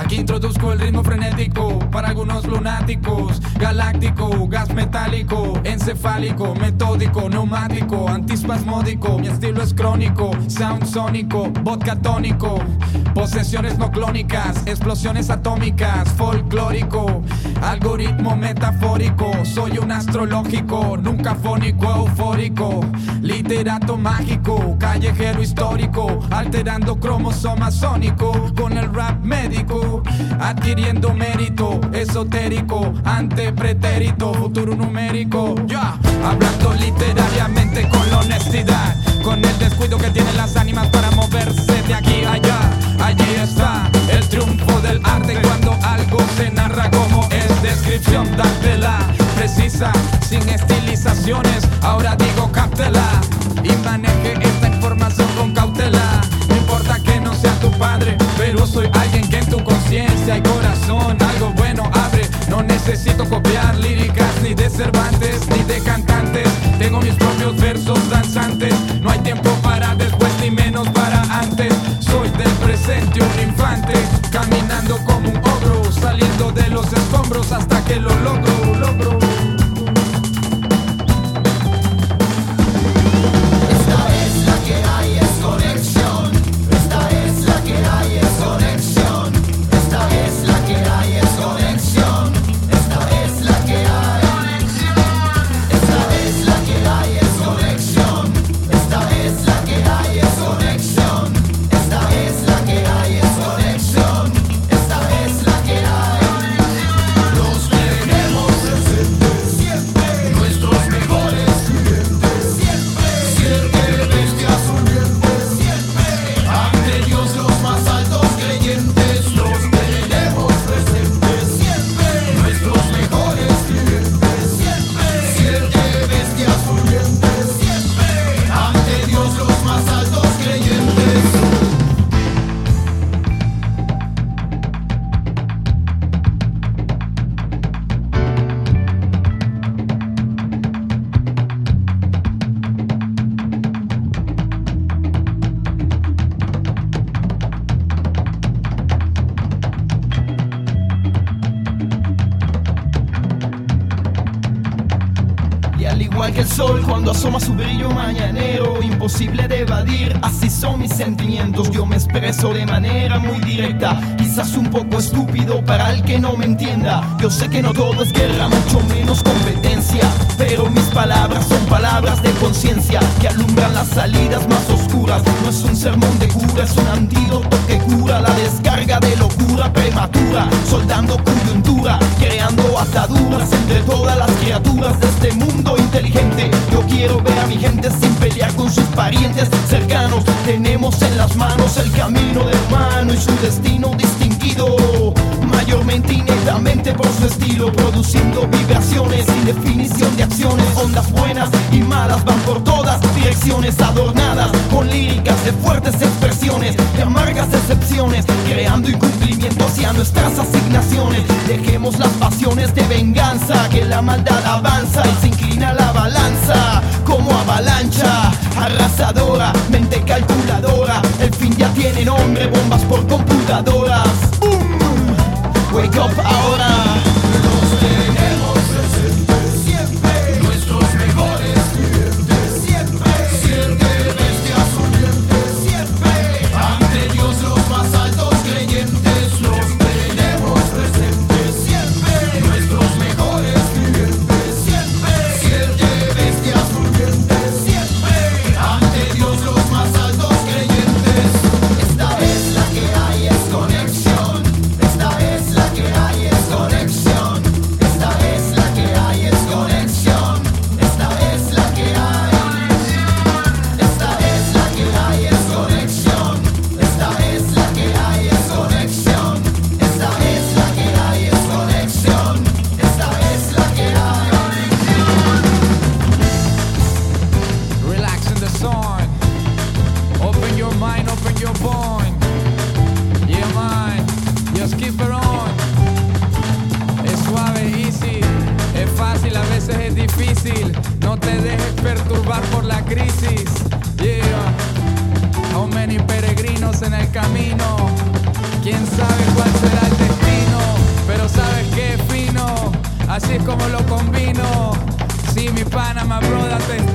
Aquí introduzco el ritmo frenético para algunos lunáticos. Galáctico, gas metálico, encefálico, metódico, neumático, antispasmódico. Mi estilo es crónico, sound sónico, vodka tónico. Posesiones no clónicas, explosiones atómicas, folclórico, algoritmo metafórico. Soy un astrológico, nunca fónico, eufórico, literato mágico, callejero histórico, alterando cromosoma sónico con el rap médico, adquiriendo mérito esotérico, antepretérito, futuro numérico. Ya, hablando literariamente con la honestidad, con el descuido que tienen las ánimas para moverse de aquí a allá. Allí está el triunfo del arte cuando algo se narra como es descripción, dártela precisa, sin estilizaciones. Ahora digo cáptela y maneje esta información con cautela. No importa que no sea tu padre, pero soy alguien que en tu conciencia y corazón algo bueno abre. No necesito copiar líricas ni de Cervantes ni de cantantes. Tengo mis propios versos danzantes. No hay tiempo para después ni menos para antes. Soy del presente un infante, caminando como un ogro, saliendo de los escombros hasta que lo logro. Que el sol cuando asoma su brillo mañanero, imposible de evadir, así son mis sentimientos. Yo me expreso de manera muy directa, quizás un poco estúpido para el que no me entienda. Yo sé que no todo es guerra, mucho menos competencia, pero mis palabras son palabras de conciencia que alumbran las salidas más oscuras. No es un sermón de cura, es un antídoto que cura la descarga de locura prematura, soldando coyuntura, creando ataduras entre todas las criaturas de este mundo inteligente. Yo quiero ver a mi gente sin pelear con sus parientes cercanos. Tenemos en las manos el camino del humano y su destino distinguido, mayormente y netamente por su estilo, produciendo vibraciones sin definición de acciones. Ondas buenas y malas van por todas direcciones, adornadas con líricas de fuertes expresiones, de amargas excepciones, creando incumplimiento hacia nuestras asignaciones. Dejemos las pasiones de venganza, que la maldad avanza y se inclina la balanza como avalancha arrasadora, mente calculadora. El fin ya tiene nombre, bombas por computadoras. ¡Boom! Wake up ahora. Los tenemos presentes siempre, nuestros mejores clientes siempre, siete bestias sonrientes siempre, ante Dios los más altos creyentes. Los tenemos presentes siempre, nuestros mejores clientes siempre, siete bestias sonrientes siempre, ante Dios los más altos creyentes. Esta es la que hay, es conexión. Esta es la que hay, es conexión. Esta es la que hay, es conexión. Esta es la que hay. Esta es la que hay, es conexión. Esta es la que hay, es conexión. Esta es la que hay, es conexión. Esta es la que hay. Relax in the sun. Open your mind, open your point. Yeah, man. Just keep it on. Es suave, easy. Es fácil, a veces es difícil. No te dejes perturbar por la crisis. Yeah. How many peregrinos en el camino. ¿Quién sabe cuál será el cómo lo combino. Sí, mi pana, my brother, te